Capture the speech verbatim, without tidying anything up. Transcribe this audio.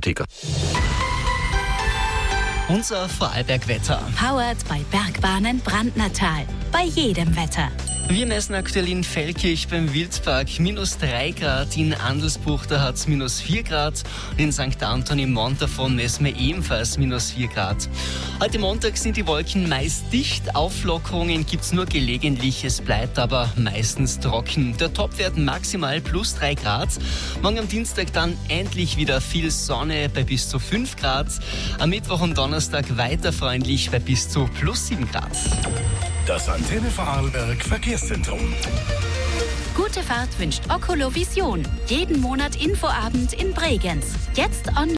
Tiger. Unser Vorarlberg-Wetter. Powered bei Bergbahnen Brandnertal. Bei jedem Wetter. Wir messen aktuell in Feldkirch beim Wildpark minus drei Grad, in Andelsbuch da hat es minus vier Grad und in Sankt Anton im Montafon messen wir ebenfalls minus vier Grad. Heute Montag sind die Wolken meist dicht, Auflockerungen gibt es nur gelegentlich, es bleibt aber meistens trocken. Der Topwert maximal plus drei Grad. Morgen am Dienstag dann endlich wieder viel Sonne bei bis zu fünf Grad. Am Mittwoch und Donnerstag weiter freundlich bei bis zu plus sieben Grad. Das Antenne Vorarlberg Verkehrszentrum. Gute Fahrt wünscht Ocolo Vision. Jeden Monat Infoabend in Bregenz. Jetzt online.